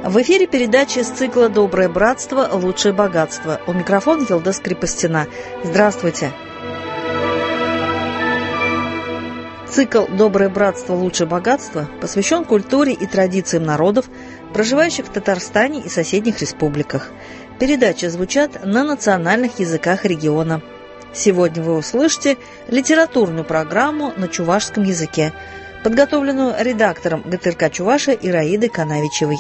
В эфире передача из цикла «Доброе братство. Лучшее богатство». У микрофона Елдос Крепостина. Здравствуйте. Цикл «Доброе братство. Лучшее богатство» посвящен культуре и традициям народов, проживающих в Татарстане и соседних республиках. Передачи звучат на национальных языках региона. Сегодня вы услышите литературную программу на чувашском языке, подготовленную редактором ГТРК Чувашия Ираидой Канавичевой.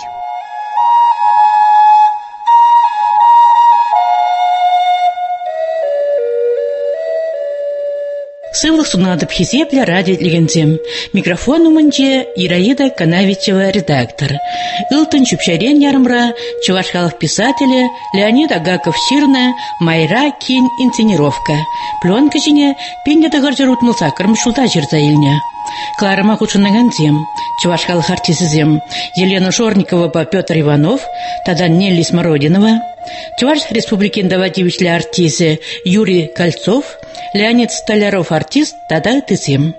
Сывлық сунадып хизепля радио легендем. Микрофон уманче Ираида Канавичева, редактор. Илтын чупшарен ярымра чувашкалық писателя Леонид Агаков-Сирна Майра Кин инсценировка. Пленка жіне пенде дағаржар утмылса кырмышулта жерза еліне. Кларама худшыннаган зем, чувашкалық артисізем Елена Шорникова по Петр Иванов, тадан Нелли Смородинова, Чуваш республикин давативичли артисты Юрий Кольцов, Леонид Столяров артист, тада тысем.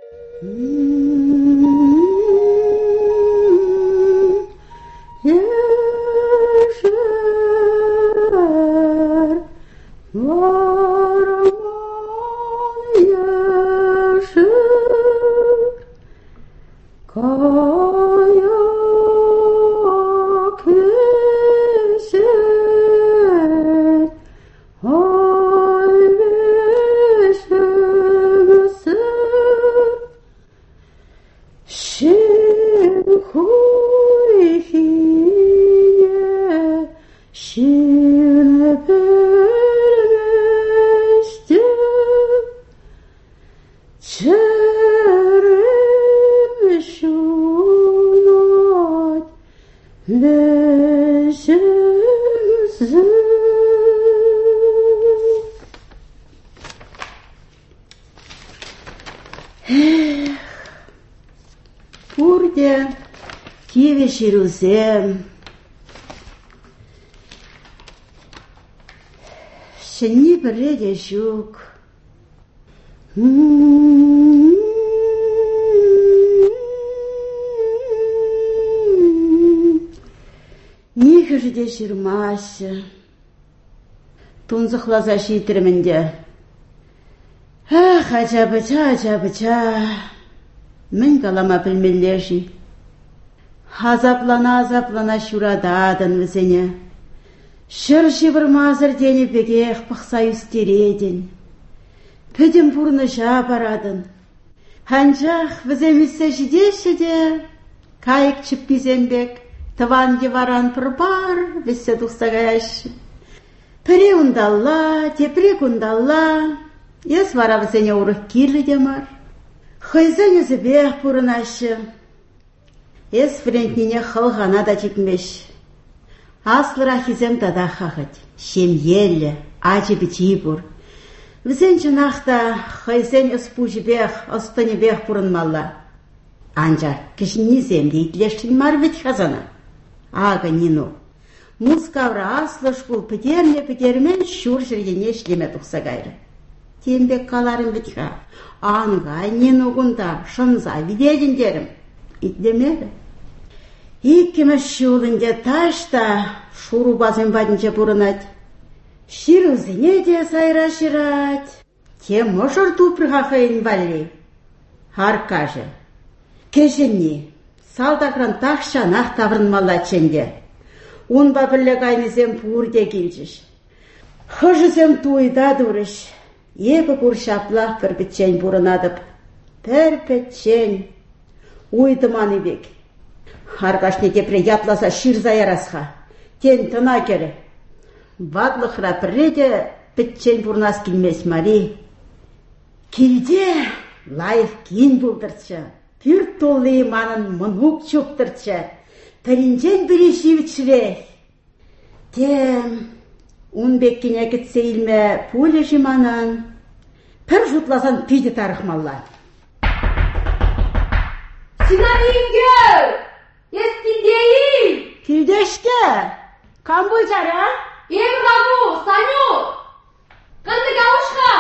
Пурде киве ширузем, шенни бреде жук. Нихжде ширмаще, тунзахлаза шитірмінде. Ах, ажабыча. Мен калама білмеллеші. Азаплана шурададын візіне. Шыршы бір мазыр дені бегех пықса үстереден. Пөдім бұрны жабарадын. Ханжақ віземісі жидешіде. Кайық чіп бізенбек. Тыван деваран пұрбар візсе тұқсағаяшы. Піре ұндалла, тепрек ұндалла. Ес вара візіне ұрық кирлі демар. Хайзан өзі бәқ бұрынашы. Ес френтнине қылғана да жекмеш. Аслыра хизем дада қағыд. Шем елі, ажы біті бұр. Візен жынақта хайзан ұспұжы бәқ, ұстыны бәқ бұрынмалла. Анжар, кішіні земді итлештің марвет хазана. Ага нину. Музкавра аслыш бұл пітермен шур жүргене шлеме тұқса гайры. Тембек қаларым бітіға. Аңға, нен ұғында, шынза, видедін дерім. Итлемеді. Иккіміз шулынде ташта, шуру базын бадынче бұрынат. Ширузыне де сайра шырат. Тем мұшыр тупырға қайын бәлі. Харкажы. Кешінне, салдақран тақшанақ таврынмалла ченде. Унба бірлі қайнызем пұрде келжіш. Хыжызем туйда дұрыш. Ебі бұр шаплақ бір бітчен бұрынадып. Бір бітчен. Уйдыманы бек. Харқашны депре ятласа ширза ярасқа. Тен тына кері. Вадлықра бірреде бітчен бұрнас келмес мари. Келде лайық кейін бұлдыртшы. Пүр толы манын мұнук чөптіртші. Тәрінжен бірешевічірек. Тем... Он беккене кетсе илме пуле жиманан, пір жұтласан пиде тарықмалла. Синаринге! Естидеи! Килдешке! Кам бұл жара? Емрагу, Саню! Кынды гауышқа!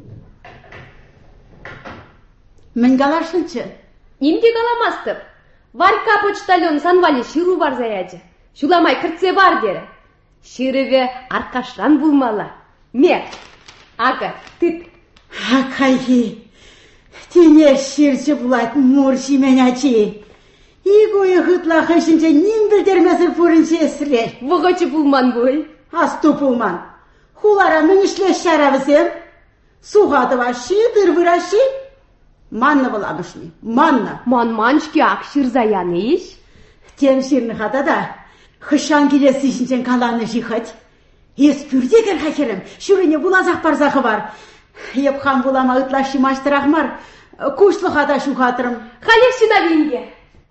Мен галашынчы? Немде галамастып? Варька почтальон санвали ширу бар заяды. Шуламай кіртсе бар дері. Ширыве аркашран булмала. Ме, ага, тыт. Акайи, тене ширче булат мурши менячи. Игуи хытла хышынче нин білдермесір пурынче эсрер. Бұғачы булман бой. Асту пулман. Хулара мінішле шаравызем. Суғады ваши, дырвыраши. Манна буламышни, манна. Ман-маншки ак ширзаяны иш. Тем ширны хада да. Хышан келесі ішінчен каланы жихать. Ес пүрдегер хакерім. Шүріне булазақ барзақы бар. Епхан булама ытлашы маштырақмар. Кушлы хада шу хатырым. Халек синавинге.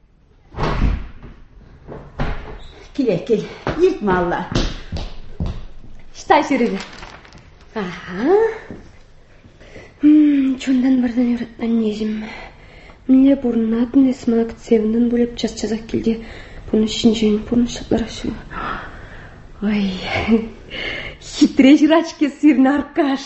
Кел, ертме алла. Шта ширыве. Ага. Чондан бардан юраттан нежім. Мне бурнатын есман акцевінен бөлеп час-часақ келде. Бұны шинжен, бұны шатларашу. Ой, хитре жирачке сырны аркаш.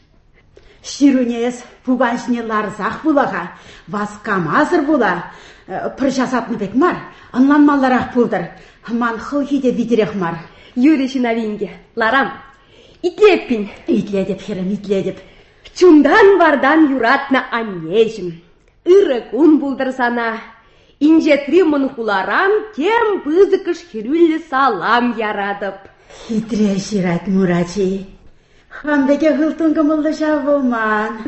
Ширунес пуганшне ларзақ булаға. Васкам азыр була. Пір жасапны бек мар. Анланмаларақ пулдыр. Ман хылхиде видерех мар. Юрий шинавинге. Ларам. Итлеппин. Итледіп, херім, итледіп. Чундан бардан юратна аннежім. Ирыкун булдыр сана. Инжетри мынхуларам терм бызыкыш хирюлі салам ярадып. Хитре шират мурачи. Хамбеке хылтын кымылды жабылман.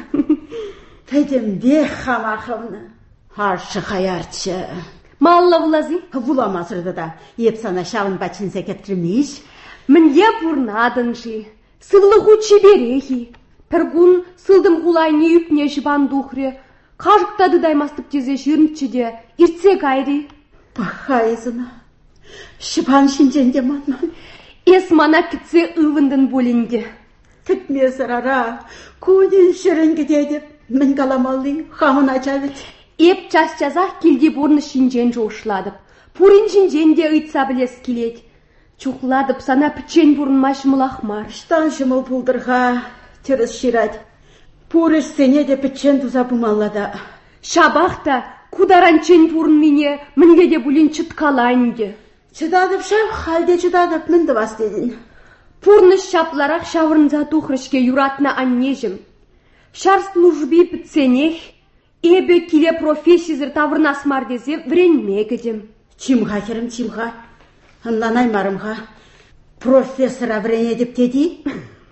Тәдімде хамақымны. Аршы хаярчы. Малла булазы? Буламасырды да. Еп сана шағын бачынса кеттірмейш. Мне бурнадынжы. Сыллығу чеберехи. Піргун сылдым ғулайны үпне жыбан духре. Қажықтады даймастып тезе жирнчеде. Иртсе гайри. Бахайзына. Шыбан шинженде манман. Эсмана кітсе ұвындын болинде. Кітме сырара. Кудин шырын кедедіп. Мен каламалды. Хамын ачавет. Еп час-часақ келде борны шинжен жоушладып. Пурин шинженде ұйтса білес келет. Чухладып сана пічен бұрынмаш мұлақмар. Штан шымыл пулдырға. Теріс шират. Пурыш сене де пічен туза пумаллада. Шабақта кударан чен бұрын мене мінгеде бұлін чыткалайынде. Чыдадып шав, халде чыдадып мінді бас дедін. Пурныш шапларақ шавырынза тухрышке юратна аннежім. Шар служби бітсенех, эбе келе профессизір тавырнасмар дезе вренмегедім. Чимға керім, чимға. Анланай марымға. Профессора врене деп деді.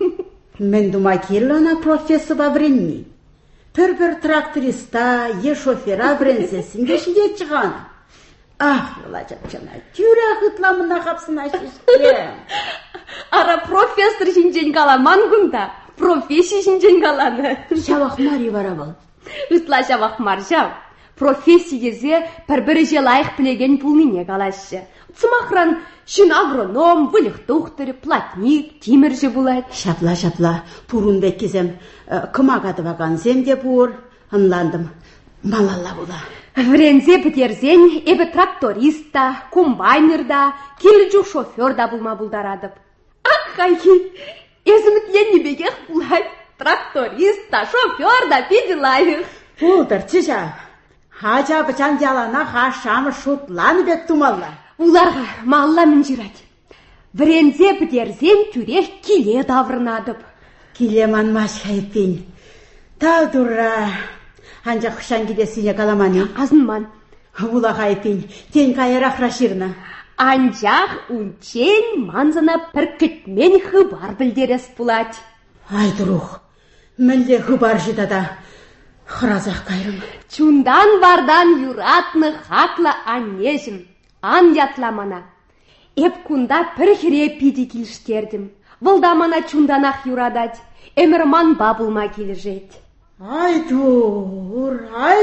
Мен дума керлана профессора вренни. Пір-бір тракториста, е шофера вренсесін дешінде чығаны. Ах, ела жапчана, тюря ғытламына қапсына шешкем. Ара профессор шинжен каламан күнда, профессия шинжен каланы. Шавақ мари бара бұл. Үтла шавақ мар жау. Профессия дезе пір-бірі же лайық білеген пулмине калашы. Цымақран шын агроном, вылық доқтыры, платник, темір же булайд. Шапла, пурун беккезем, кымағады ваған земде бур, анландым, малалла була. Врензе бітерзен, эбі тракториста, комбайнерда, келіжу шоферда булма булдарадып. Аққайы, ezimit бегех булайд, тракториста, шоферда педелайық. Булдыр, чыжа, хажа бычан жалана хашамы шутланы бек тумалла. Уларға малла мін жирад. Врензе бітерзен түрек келе даврынадып. Келе манмаш хайпин. Тау дура. Анжа құшан келесіне каламаны. Азынман. Ула хайпин. Тен кайырақ раширна. Анжақ унчен манзана піркітмен хыбар білдерес бұлад. Ай дурух. Мінле хыбар жидада. Хыразақ кайрым. Чундан бардан юратны хакла аннежім. Ан ятламана. Эп кунда пір хіре пиди келіштердім. Вылдамана чунданақ юрадад. Эмірман бабылма кележет. Ай дур.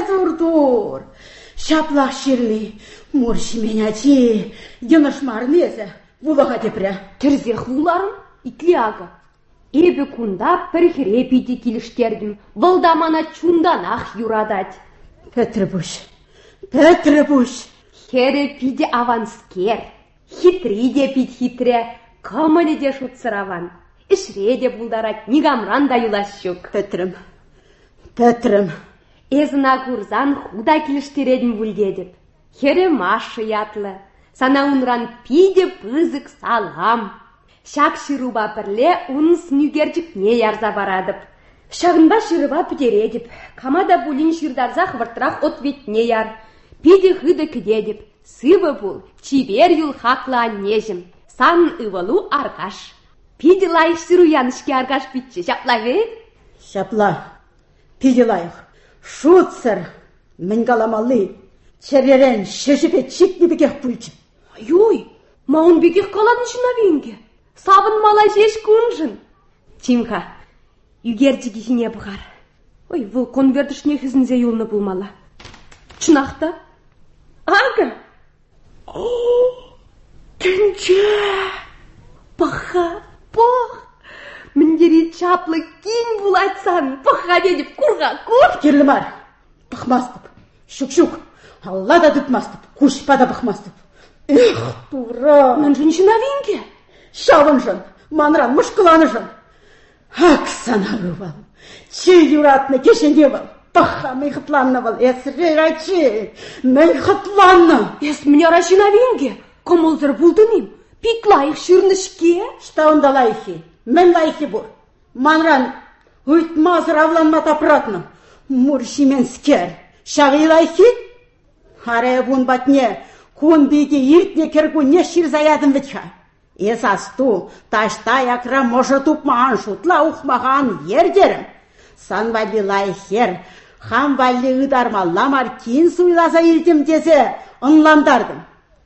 Шаплақ ширлі. Мурши меня чи. Дюнашмар мезе. Вулаға тепря. Тірзех уларым, итлиага. Эбі кунда пір хіре пиди келіштердім. Вылдамана чунданақ юрадад. Петребуш. Хере пиде аванскер, хитриде пид хитре, камали де шутсыраван. Ишреде булдарат, нигамран да юлашчук. Петрем. Эзна курзан худа келіштередім вульдедіп. Хере Маша ятлы. Сана унран пиде пызык салам. Шак шыруба бірле унс нүгерчікне ярза барадып. Шағынба шырыба пітередіп. Камада булин шырдарзақ вартрах ответне яр. Пиде хыды кідедіп. Сывы бұл, чибер юл хақлы аннежім. Сан ывалу аргаш. Пиде лайық шыру янышке аргаш бітчі. Шапла ве? Шапла. Пиде лайық. Шуцыр. Мен галамалы. Черерен шешіпе чикні бекех пульчы. Ой, маун бекех каладын шына бейінге. Сабын малай жеш күнжін. Тимха, югерді кихіне бұғар. Ой, бұл конвердішне хізінзе юлны бұлмала. Чынақта? Ага. Түнче. Паха, пах. Міндері чаплы кейін бұлайтсан. Паха дедіп, құрға, құр. Керлімар, бұқмастып. Шук-шук. Алла да дүтмастып. Кушпа да бұқмастып. Эх, тура. Мен жыншына венге. Шавын жын, манран, мұшқыланы жын. Ак сана ғывал. Че юратны кешенде был. Паха, мен қытланны был. Эсірер айтшы. Мен қытланны. Эс мне рашына венге. Комолзыр бұлдыным. Пик лайық шырнышке. Шта онда лайхи. Мен лайхи бұр. Манран, ұйтмазыр авланма тапыратны. Мурши мен скер. Шағы лайхи? Харая бун батне. Кун биге иртне кергу не ширзаядын витха. Есасту, ташта якра може тупмаған шутла ухмаған ердерім. Сан вали лайхер, хам вали ыдарма ламар кин суйласа иртім десе ынламдардым.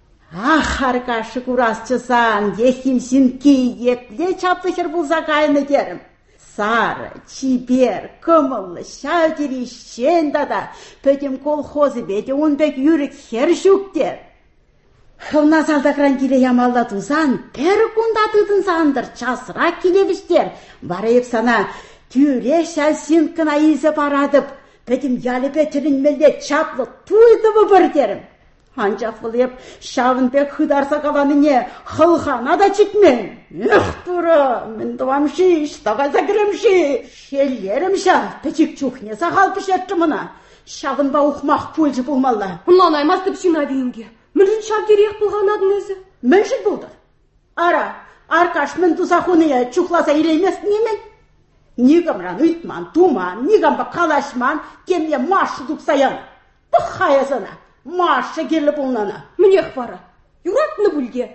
Ах, аркашы курасчысан, ехим синки, епле чаплыхер булса кайны дерім. Сары, чибер, кымылы, шалдері шендада, пөтім колхозы беде онбек юрік хер жүктер. Хылна салдакран келе ямалла тузан, пер кунда тыдын сандыр, часырақ келевіштер. Барайып сана, тюре шал синкына изе парадып, пөтім ялы пөтірін мелде чаплы туйды бұбыр дерім. Анчақ бұлып, шавынбек хыдарса каланыне хылхана да чикмен. Эх, туры, мен туамши, штағайса кіремши. Шеллерімша, пөтік чухне сағал пішетті мұна. Шавынба ухмақ пөлжі болмалла. Мұнлан аймастып шына дейінге. Мүлін шап керек бұлған адын өзі? Мүлшіл болдыр. Ара, аркаш мен тусахуния чухласа илеймес немен? Нигамран үйтман, туман, нигамба қалашман, кемне машы дұпсаян. Бұққайасына. Маша келі бұлнана. Мінеқ бара. Юратны бүлге.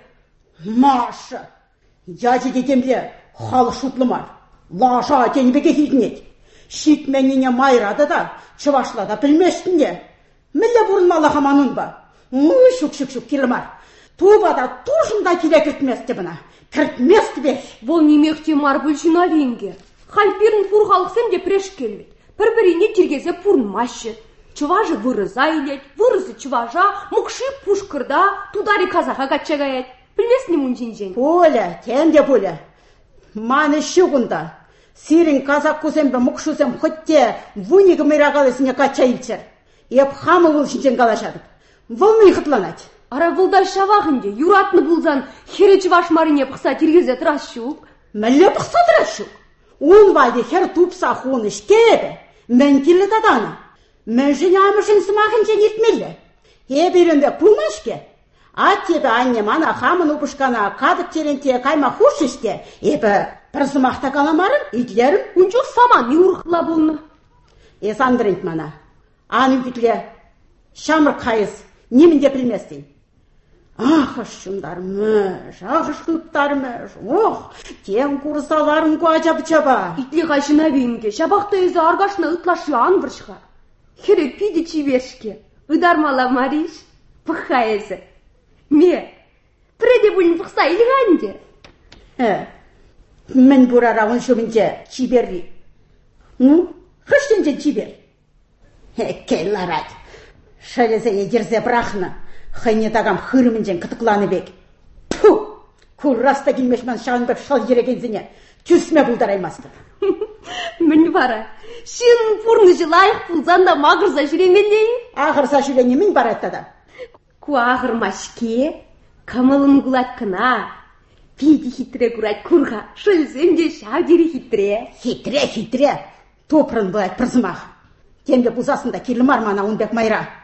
Маша. Яжы дедемде халы шутлымар. Лаша тенбеге хитнет. Шитменіне майрады да, чывашлада білмештінде. Мілі бұрынмалы хаманын ба. Шук-шук-шук келімар. Тубада тұжында келе кіртместі бұна. Кіртместі бек. Бұл немекте мар бүлшіна венге. Хальперін фурғалықсым де преш келмет. Бір-біріне тергезе пұрнмашы. Чуважы вырыза илет, вырызы чуважа, мукши пушкырда, тудари казаха качагает. Білмес не мұнжин-жен? Поля, тенде поля. Маны шуғында. Сирин казак кузембе мукшузем хотте вунигі мирағалысыне качайылчыр. Еп хамы вылшынчен калашадып. Вылны иқытланать. Ара вылдар шавағынде, юратны бұлзан, хері чуваш марыне пықса тергезе тұрашшук. Мәлі пықса тұрашшук. Он валде хер тупса хуны шкебе. Мен келі даданы. Мен жын амышын сымағын жен етмелі. Еберінде пулмашке. Ат тебе анне мана хамын ұпышқана қадық теренте кайма хуш іште. Ебі бір сымақта каламарын, итлерім. Үнчуқ саман не ұрықла болны. Есандырынт мана. Анын күтле. Шамыр қайыз. Немінде білместін. Ах, шындармыш, ах, шқыптармыш. Ох, тен курсаларын көжабы-чаба. Итле қайшына бейінге, шабақты өзі арғашына ұтлашы анбыршға. Хері пиді чивершке, ұдармала мариш, пұққа езі. Ме, піреде бұлін пұқса илғанде. Мен бұрара он шөмінде чиберри. Хыштенде чибер. Келларад. Шалезене дерзе брахна. Хайне тагам хырымынжен кытықланы бек. Пу! Курраста келмешман шағынбеп шал жерегензіне. Түсме бұлдараймасты. Мен бара. Шын пұрны жылайық бұлзанда мағырза жүремелей. Ағырса жүрене мен бараттада. Ку ағырмашке, камылын ғулат кына. Пиді хитре күрат күрға. Шылземде шағдері хитре. Хитре. Топырын бұлайт пырзымақ. Темде бұлзасында келім армана онбек майра.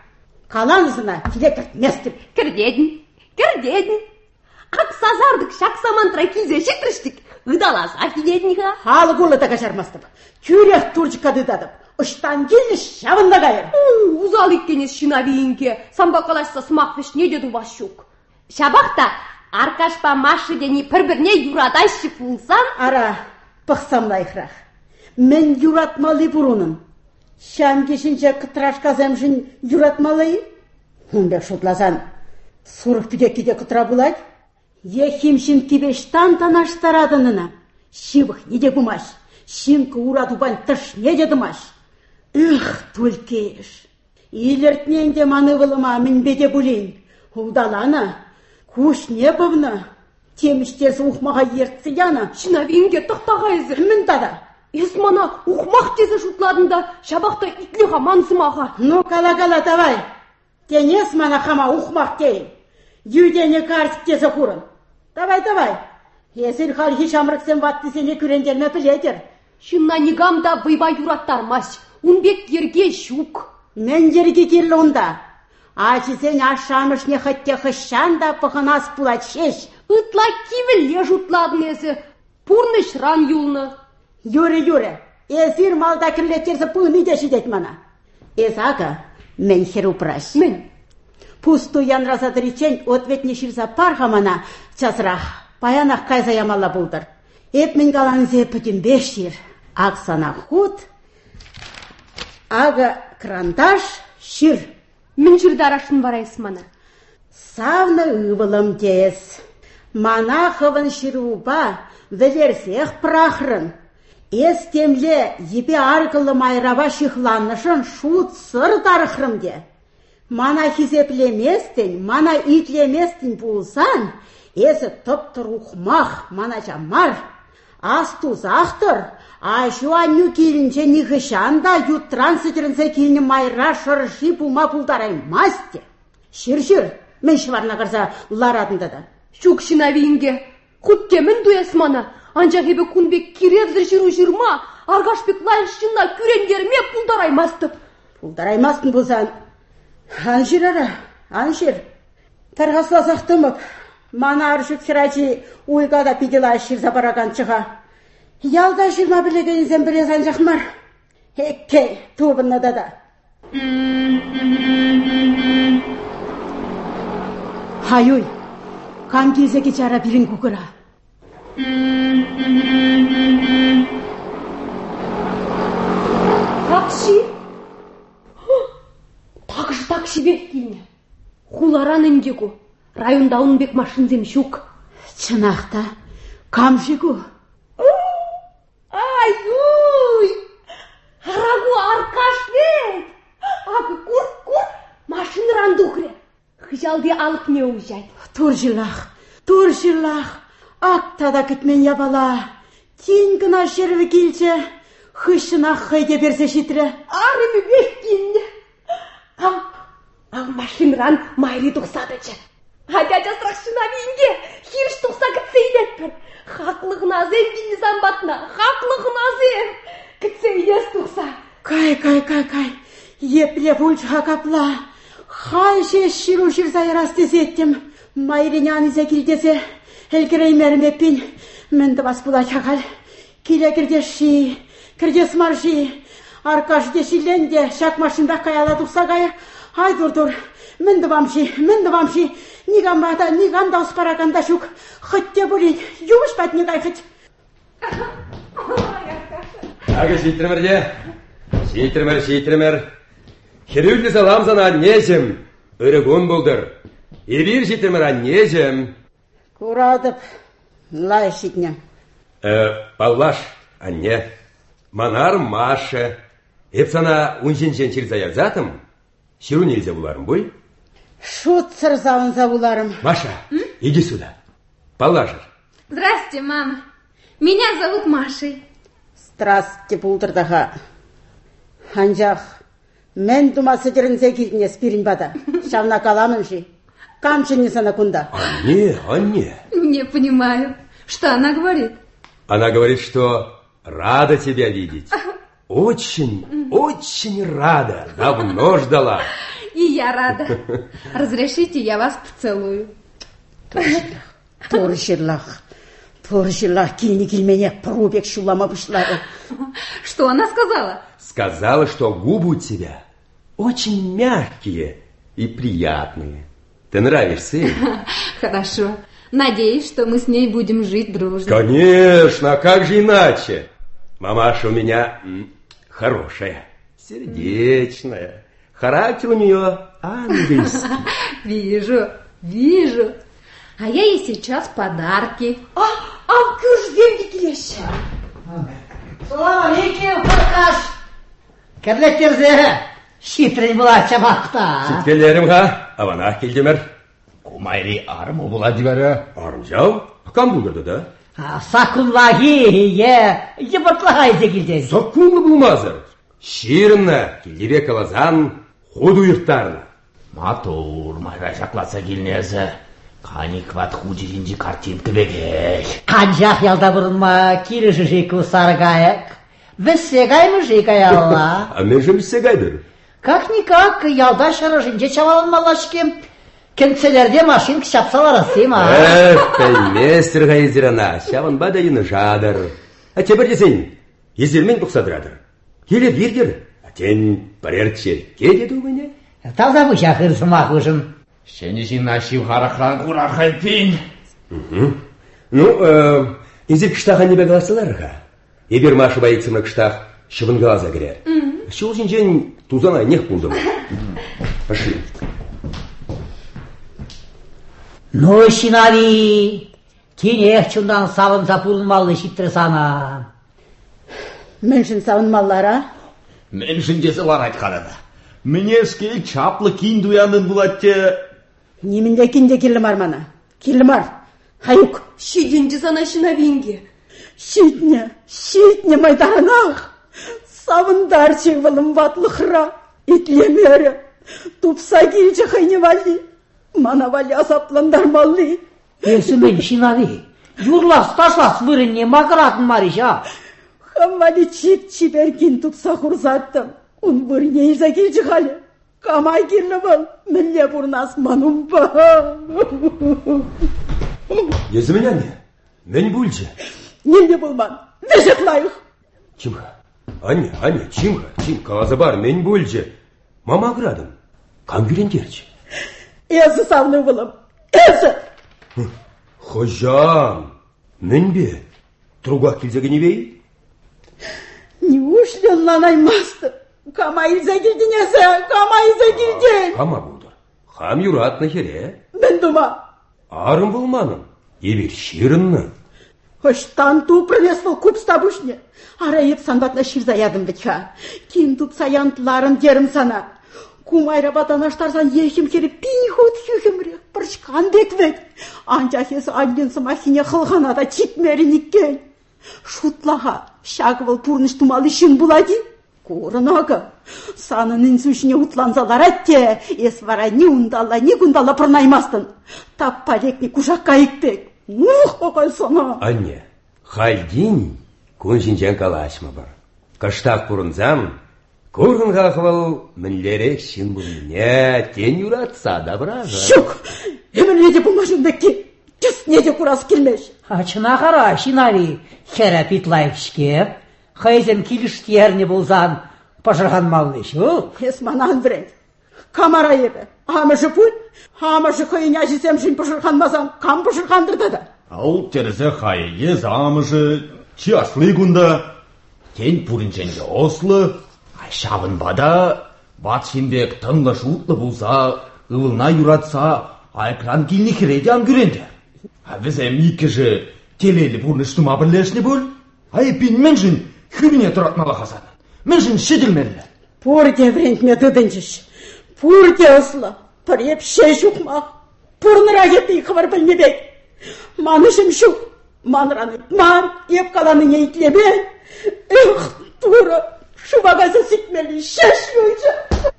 Каланызына келе кіртместім. Кірдедің. Ақ сазардық шақ самантыра келзе шетіріштік. Ыдаласа келедіңға. Халы қолы да қашармастып. Тюрек турчика дыдадып. Ұштан келіш шавында қайыр. Узал еккенес шинавиінке. Самба қалашса смақпеш не деді басшук. Шабақта аркашпа машы дені бір-бірне юрадайшы пулсан. Ара, пықсам лайқырақ. Мен юратмалы бұрынын. Шам кешінше қытырашқа зәмшін юратмалайы. Хүнбек шутласан. Сурық пүдеккеде қытыра бұлайды. Ехимшин кибештан танаштарадынына. Шивых неде бұмаш. Шинка урадубан тыш неде дымаш. Түлкеш. Илертненде манывылыма мінбеде бұлейн. Улдалана. Куш не бұвны. Теміштесі ұқмаға ертсі яна. Шинавинге тұқтағайызы. Мін тада. Есмана ұқмақ тезі жұтладында шабақта итліға мансымаға. Ну, кала-кала, давай. Тенес мана хама ұқмақ дейін. Юдене картик тезі құрын. Давай. Есіл хал хишамрықсен ватты сене күрендерме біледер. Шынна негамда вайба юраттармаш. Унбек ерге шук. Мен ерге керлі онда. Ачы сен ашамыш не хотте хыщанда пықынас пулат шеш. Ытла кивіле жұтладын езі. Пурны шран юлны. Юрі. Есір малда кірлеттерсі пұлны дешідет мана. Езага, мен херу праш. Мен. Пусту янразадыричен ответне ширза пархамана часрах. Паянах кайза ямала бұлдыр. Эп мен галанзе пөтін бешір. Ақсана худ. Ага крандаш шир. Мен жүрдарашын бара есмана. Савны ұвылым тез. Мана хывын шируба вілерсех прахрын. Эстемле епе аргылы майрава шихланышын шут сыр тарықрымде. Мана хизеплеместін, мана итлеместін болсан, есі тұптыр ұқмақ, мана жамар. Астуз ақтыр, ашу аню келінче нихышанда ютран сетірінсе келіні майра шырши бұма бұлдарай масте. Шыр, мен шыварна қарса ларадында да. Шук шинавинге, құттемін дуясмана, анжақ ебі күнбек керезір жүру жүрма, арғашбек лайшына күрендерме бұлдарай мастып. Бұлдарай мастын болсан, аншыр ара, аншыр. Тарғасласақтымып, мана аршык сирачи уйгада пидела ширза бараган чыға. Ялда жирма білегенізен білезан жақмар. Екке, туыбынна да. Хайуй, кам кезе кечара білін күкіра. Такши? Такши беккейне. Хуларан үндегу. Районда унбек машинзем шук. Чынақта, кам жегу? Ай-уй! Арагу аркашбек! Ағы кур, машиныран духре. Хыжалды алып не уйжай. Туржылах. Ақтада күтмен ябала. Тингіна шерві келче. Хышына хайде берсе шитірі. Арымы беккейне. Ам машиныран майри тұқсадычы. Дядя страшна винге, хирш тұқса кітсейдетпір. Хақлығына зем бейнізан батына, хақлығына зем. Кітсейдес тұқса. Кай. Епле вульчха капла. Хайше ширу ширзай растесеттім. Майриняны зәкілдесе. Әлгірей мәрмеппен. Мінді бас бұла чағал. Келе кірдеші, кірдес маржи. Аркаш дешіленде шак машында қаяла тұқса қайы. Ай дур. Мінді бамши. Нигамда успараганда шук. Хотте бұлін. Юмыш бәт негай хыт. Ага, шейтірмер. Херюлді саламзан аннезім. Өрігун болдыр. Ебір шейтірмер аннезім. Курадып. Лай шитне. Паллаш, анне. Манар Маша. Еп сана унжен-жен чирзаяр затым. Ширу нельзя буларым бой? Шут сырзауын забуларым. Маша, иди сюда. Паллашыр. Здрасте, мама. Меня зовут Машей. Здрасте, пултырдаға. Анжақ, мен думасы жерінсе келдіне спирин бада. Шавна каламын жи. Камчыны сана кунда. Анне. Не понимаю. Что она говорит? Она говорит, что рада тебя видеть. Очень рада. Давно ждала. И я рада. Разрешите, я вас поцелую. Торжиллах, килмене пробег шулама вышлары. Что она сказала? Сказала, что губы у тебя очень мягкие и приятные. Ты нравишься ей? Хорошо. Надеюсь, что мы с ней будем жить дружно. Конечно, а как же иначе? Мамаша у меня хорошая, сердечная. Характер у нее ангельский. Вижу. А я ей сейчас подарки. Кыш демдикилеш. Салам алейкум, Фаркаш. Кәрлеттерзе, шитрен була чабақта. Шиткелерімға аванақ келдемер. Кумайри армы була дибәрі. Армжау? Кам бұлдырды да? Сакунлаги, ебатлағай зекілден. Сакунлы бұлмазыр. Ширынна, келдебе калазан, худ уйықтарына. Матур, майра жақласа келнезі. Қаникват худиринди картинка бегей. Қанжақ ялда бұрынма, киріші жеку сарғайық. Біз сегаймы жекай алла. А мен же біз сегайдыр. Как-никак, ялда шарыжынде чаваланмалашкем. Кенцелерде машинка шапсалар асыма. Пәлместер ғайыздырана, шаван бадайыны жадар. А тебір десен, езермен бұқсадырадыр. Келе бергер, а тен барер черке деді өңіне. Таза бұ жақыр сымақ ұжын. Шенешін ашив харақран құрар қайпин. Ну, езер кіштаға небе қаласыларға. Ебер машы байықсымы кіштақ шыбын қалаза керер. Шыл жинжен тузана нех бұлдым. Пошли. Ну, Шинави, кенех чундан савын запулынмалы шиттір сана. Меншін савынмаллара? Меншін жесі бар айтқарады. Менескел чаплы кейін дуянын бұлатте. Немінде кенде келім армана? Келім ар. Хайук. Шиденде сана Шинавинге. Шитне майданақ. Савындар чевылым ватлықра. Итлемері. Тупса келчі хайневали. Мана вали азапландар малли. Есімен, Шинави, юрлас ташлас вырынне мақыратын мариша. Хаммали чип-чиперкин тупса хурзаттым. Он вырне иза келчі халі. Камай келі бұл. Мілле бұрнас манум ба. Езі меня не? Мен бүлже. Немде болман. Вежет лайық. Чимха? Анне, чимха? Қалазы бар, мен бүлже. Мама аградым. Кам гүлендерчі? Езі савны бұлым. Езі. Хожан, мен бе? Труға келзегі не бей? Неужели он наймасты? Камай илзе келден езі, камай илзе келден. Кама бұлдыр. Хам юратны хере? Мен дума. Арым болманым. Ебер ширынны. Хоштан ту принесвал куб стабушне. Арайып санбатна ширзаядым бітха. Кин тут саянтларын дерім сана. Кумайра батанаштарсан ехим хері пинхут хюхімрек пыршкан беквет. Анчахесі ангенсі махине қылғанада читмерініккен. Шутлаға шағывыл пурныш тумалы шын булади. Корынага. Санының сүшіне утланзалар әтте. Есвара не ундала, не гундала пырнаймастын. Таппалекне кужаққа екпек. Оғай сана. Анне, халдин күн жинжен калашма бар. Каштақ пұрынзам, көргін қақывал мінлері шын бұлыне тен юратса да біразы. Шук! Емірледе бұлмашындaki. Кес неде құрасы келмеш. Ачына қара, Шинави, херапит лайфшкеп. Хайзем киліштеріне болзан пашырған малды шу. Есманан бірен. Камара ебі. Амышы пұл, амышы қойыня жесем жын пашырғанмазан, кам пашырғандырды да. Ау тересе хайе замышы чашлы күнда. Тен пұрынченге ослы. Шабын бада, батшинбек тыңғы шуытлы болса, ылына юратса, айкран келіне кереде ангүренде. Візем иккіжі телелі бұрныштыма бірлешіне бол. Айпин меншін хүбіне тұратмалы қасан. Меншін шеділмелі. Пұрде врентме дыдынчыш. Пұрде ұслы. Пұреп ше жүкма. Пұрныра епей қывыр білмебек. Манышым шук. Манраны ман, еп қаланың eitlebe. Эх, туры. Шубагасы сикмели, шеш юйча.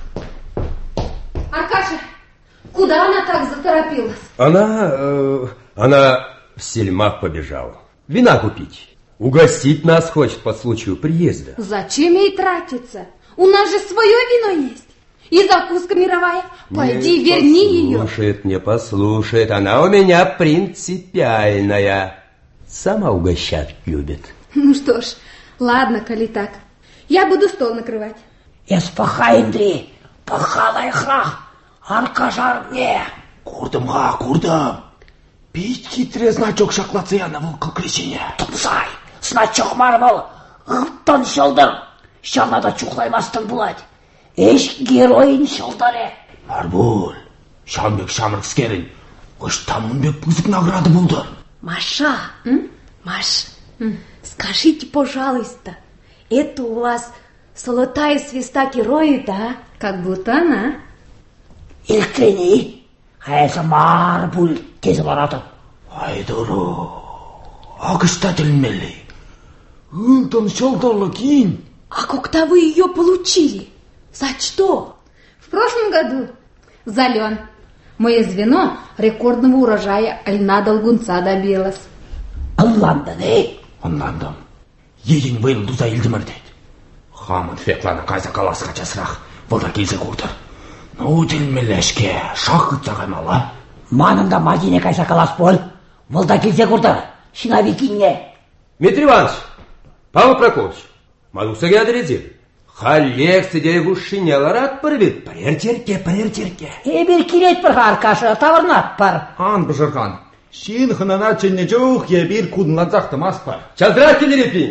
Аркаша, куда она так заторопилась? Она в сельмах побежала. Вина купить. Угостить нас хочет по случаю приезда. Зачем ей тратиться? У нас же свое вино есть. И закуска мировая. Пойди, верни ее. Не послушает. Она у меня принципиальная. Сама угощать любит. Ну что ж, ладно, коли так. Я буду стол накрывать. Эспахайндри, пахалайха, аркажарне. Курдым. Пить хитре значок шаклацияна вылкал кресене. Тупсай, значок мармал, ғыптан шылдыр. Шалада чухлаймастын булать. Эш героин шылдыре. Марбул, Шамбек Шамрыкскерин, уж Тамунбек пызык награды булды. Маша, Маш, скажите, пожалуйста, это у вас золотая свиста героя, да? Как будто она. Илкрени, хайса марбул тез барады. Айдыру, акыстателмели. Ылтан шалдарлы кейін. А когда вы ее получили? За что? В прошлом году за лен. Мое звено рекордного урожая льна долгунца добилось. Алландын, Онландым. Един вейл дуза илдімірдет. Хамын фекланы қайса қаласқа жасырақ. Вылда келсе көрдір. Ну, телмелешке, шақытса қаймалы. Манында Мадине кайса калас бол. Вылда келсе көрді. Шинавикинне. Дмитрий Иванович, Павел Прокофьевич, Мадусаге адредил. Халек сидей в ушинелар атпырбит. Парертерке. Бер келет бір аркашы, тавырнат бар. Ан бұжырған. Шин хынана ченне жоқ, ебір кудынланзақты мас бар. Чалдыра келерепин.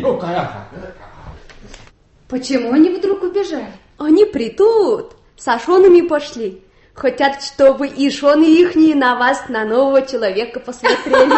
Почему они вдруг убежали? Они придут, со шонами пошли. Хотят, чтобы и шоны ихние на вас, на нового человека посмотрели.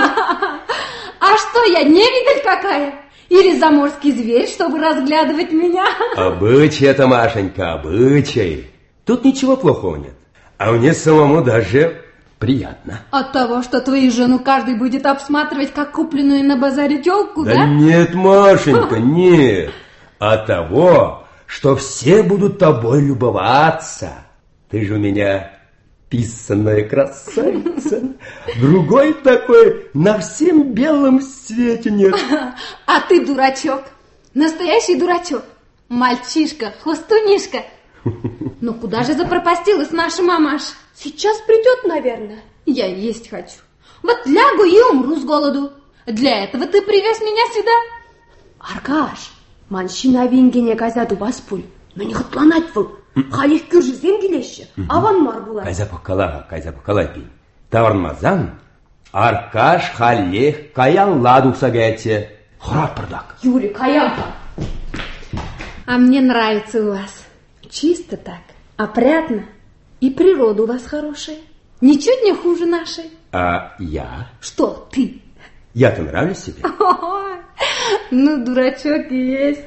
А что, я невидаль какая? Или заморский зверь, чтобы разглядывать меня? Обычай это, Машенька, обычай. Тут ничего плохого нет. А мне самому даже приятно. От того, что твою жену каждый будет обсматривать, как купленную на базаре тёлку, да? Нет, Машенька, нет. От того, что все будут тобой любоваться. Ты же у меня писаная красавица. Другой такой на всем белом свете нет. А ты дурачок. Настоящий дурачок. Мальчишка, хвостунишка. Ну куда же запропастилась наша мамаша? Сейчас придет, наверное. Я есть хочу. Вот лягу и умру с голоду. Для этого ты привез меня сюда. Аркаш, ман шинавингене казаду баспуль. Но не хатланать был. Халих кюржизем келеші. Аван мар була. Кайза покала пин. Тавармазан, Аркаш халех каян ладу сагайте. Храт пырдак. Юрий, каянка. А мне нравится у вас. Чисто так, опрятно. И природа у вас хорошая. Ничуть не хуже нашей. А я? Что ты? Я-то нравлюсь себе? Ой, ну, дурачок и есть.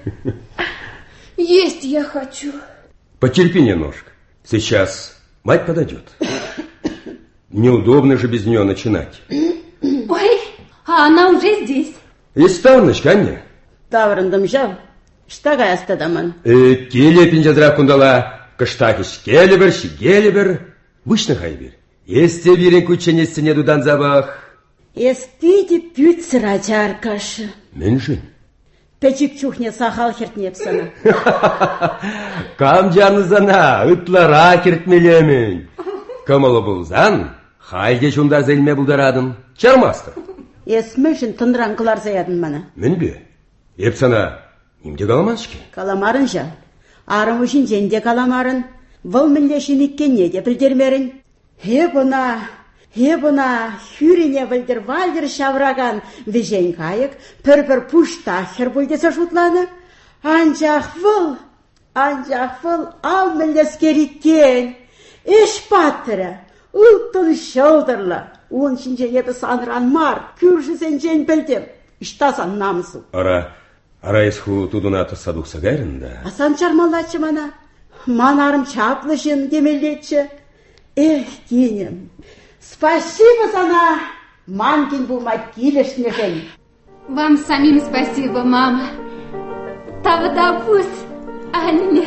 Есть я хочу. Потерпи немножко. Сейчас мать подойдет. Неудобно же без нее начинать. Ой, а она уже здесь. Истаночка, Аня. Таврындым жау, штага астадамын. Келепин жадырақ күндала. Кыштакиш келебір. Вышны хайбір. Есте берен күтченесіне дудан забах. Эстиди пюцер ачаркашы. Мен жын. Печик чухне сахал хертнепсана. Кам жанызана, ытлара кертмелемін. Камалы бұлзан, хайде шундар зелме бұлдарадым. Чармастыр. Эсмешін тындыран қылар заядын мана. Мен бе? Епсана, немде каламаншке? Каламарын жа. Арым үшін женде каламарын. Выл мінлешін иккенне де білдермерін. Хебуна, хюрине білдер вальдер шавраган вежен кайык, пір пуштахер бұлдеса шутланы. Анжақ выл, ал мінлес кереккен. Эш паттыры, ұлттын шылдырлы. Он шинже еді саныран мар, күршісен жен білдім. Иштасан намсу. Ара есху тудуната садуқса гайрында. Асан чармалачы мана. Манарым чаплышын демелетші. Эх, денем. Спасибо сана. Манкин булмать килешнешен. Вам самим спасибо, мама. Тавада пусть, Анне.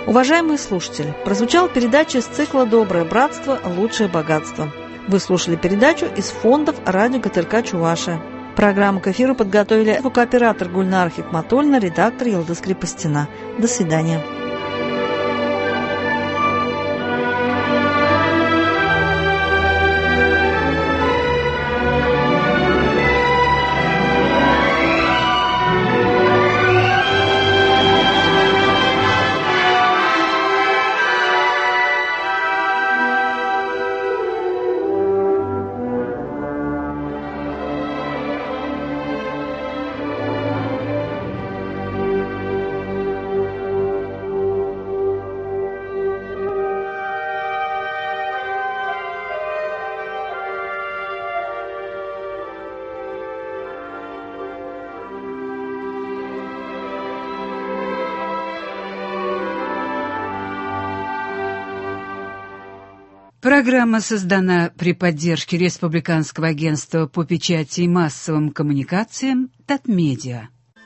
Уважаемые слушатели, прозвучала передача из цикла «Доброе братство. Лучшее богатство». Вы слушали передачу из фондов радио ГТРК Чувашия. Программу к эфиру подготовили звукооператор Гульнара Хикматульна, редактор Елдыс Крепостина. До свидания. Программа создана при поддержке Республиканского агентства по печати и массовым коммуникациям «Татмедиа».